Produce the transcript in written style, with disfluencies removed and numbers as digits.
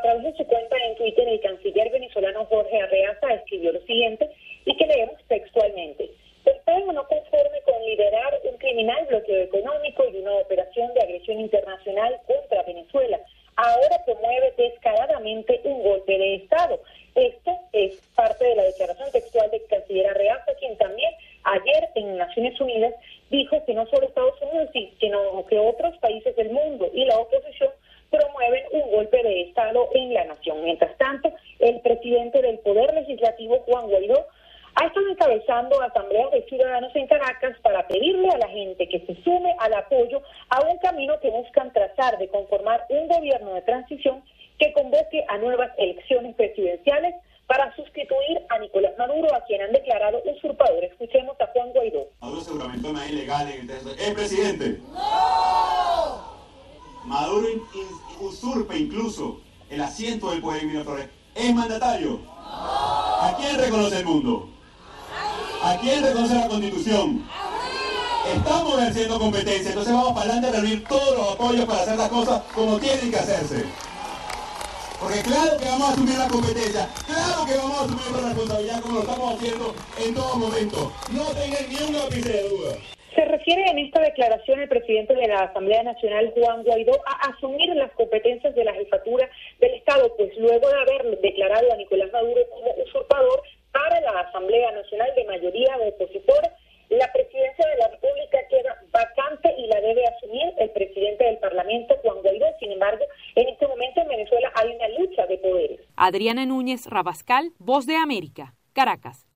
A través de su cuenta en Twitter, el canciller venezolano Jorge Arreaza escribió lo siguiente y que leemos textualmente. Están no conforme con liderar un criminal bloqueo económico y una operación de agresión internacional contra Venezuela. Ahora promueve descaradamente un golpe de Estado. Esto es parte de la declaración textual del canciller Arreaza, quien también ayer en Naciones Unidas dijo que no solo Estados Unidos, sino que otros países del mundo y la oposición promueven un golpe de Estado en la nación. Mientras tanto, el presidente del Poder Legislativo, Juan Guaidó, ha estado encabezando asambleas de ciudadanos en Caracas para pedirle a la gente que se sume al apoyo a un camino que buscan trazar de conformar un gobierno de transición que convoque a nuevas elecciones presidenciales para sustituir a Nicolás Maduro, a quien han declarado usurpador. Escuchemos a Juan Guaidó. Maduro seguramente es ilegal en el texto. Presidente. ¡No! Maduro usurpa incluso el asiento del poder en Miraflores. ¿Es mandatario? ¡No! ¿A quién reconoce el mundo? ¿A quién reconoce la Constitución? Estamos ejerciendo competencia, entonces vamos para adelante a reunir todos los apoyos para hacer las cosas como tienen que hacerse. Porque claro que vamos a asumir la competencia, claro que vamos a asumir la responsabilidad como lo estamos haciendo en todo momento. No tengan ni un ápice de duda. Se refiere en esta declaración el presidente de la Asamblea Nacional, Juan Guaidó, a asumir las competencias de la jefatura del Estado, pues luego de haber declarado a Nicolás Maduro como usurpador para la Asamblea Nacional de mayoría opositora, la presidencia de la República queda vacante y la debe asumir el presidente del Parlamento, Juan Guaidó. Sin embargo, en este momento en Venezuela hay una lucha de poderes. Adriana Núñez Rabascal, Voz de América, Caracas.